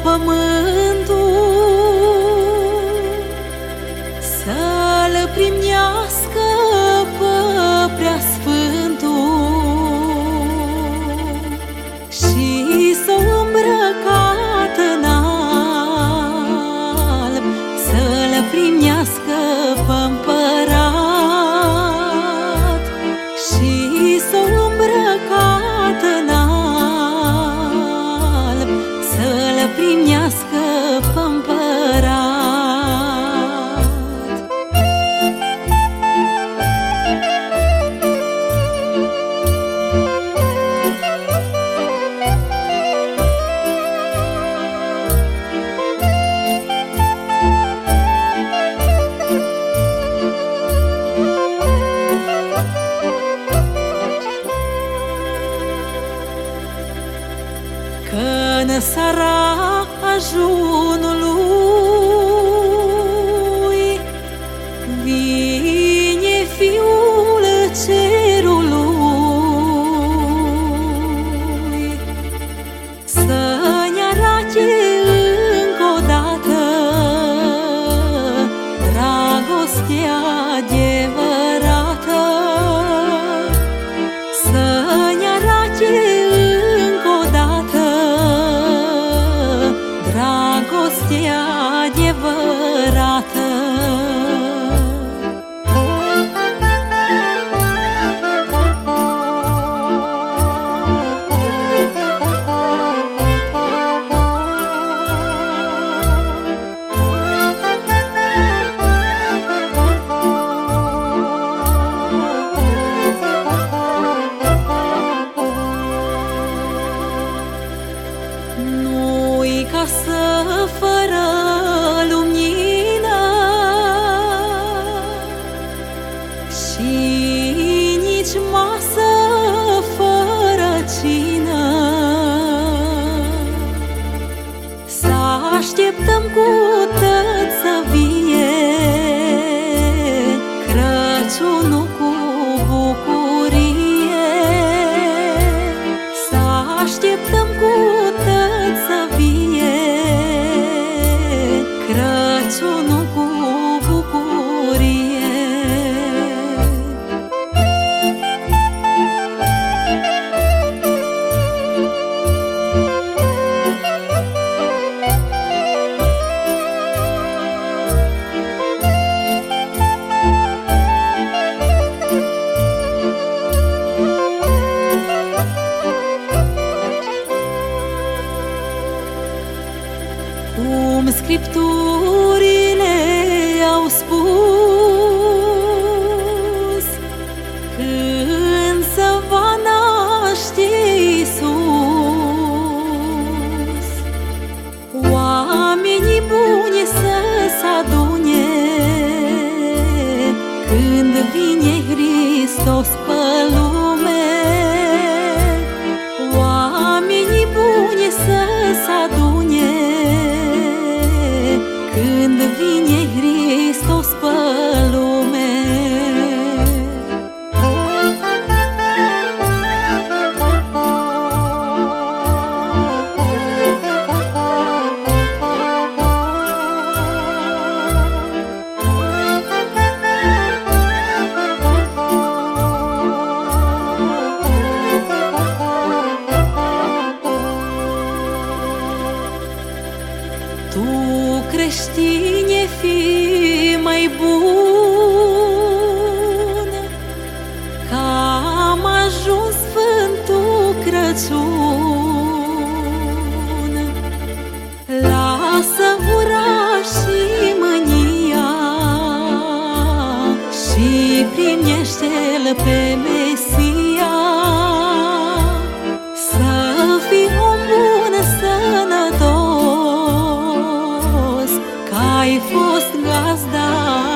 pământul, să-L primească pe Preasfântul și s-o îmbrăcat în alb, să-L primească pe împărat și s-o îmbrăcat în alb, să-L primească pe împărat. Că-n seara ajunului vine Fiul Cerului să ne arate încă o dată dragostea adevărată, să ne arate încă o dată dragostea adevărată. Nu-i casă fără lumină și nici masă fără cină. Să așteptăm cu tăți să vie Crăciunul cu bucurie. Să așteptăm cu tăți să vie Crăciunul cu bucurie. Cum Scripturile au spus, când se va naște Iisus, oamenii buni să se adune când vine Hristos pe lume. Oamenii buni să se adune când vine Hristos pe lume. Tu, creștine, fii mai bun, că am ajuns Sfântul Crăciun. Lasă ura și mânia și primește-L pe Mesia. Să fii om bun, sănătos, că ai fost gazda